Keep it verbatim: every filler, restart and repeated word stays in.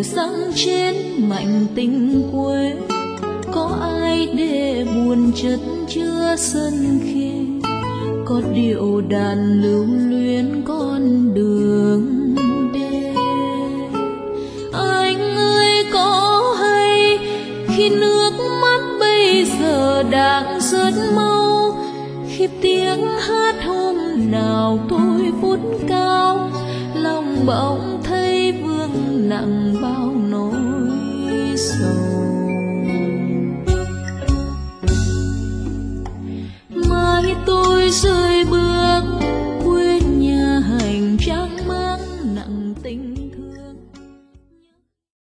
đèn sáng trên mảnh tình quê. Có ai để buồn chất chứa sân khê, có điệu đàn lưu luyến con đường đê. Anh ơi có hay khi nước mắt bây giờ đang rớt mau, khi tiếng hát hôm nào tôi phút cao, lòng bỗng thấy vương nặng bao nỗi sầu. Mai tôi rơi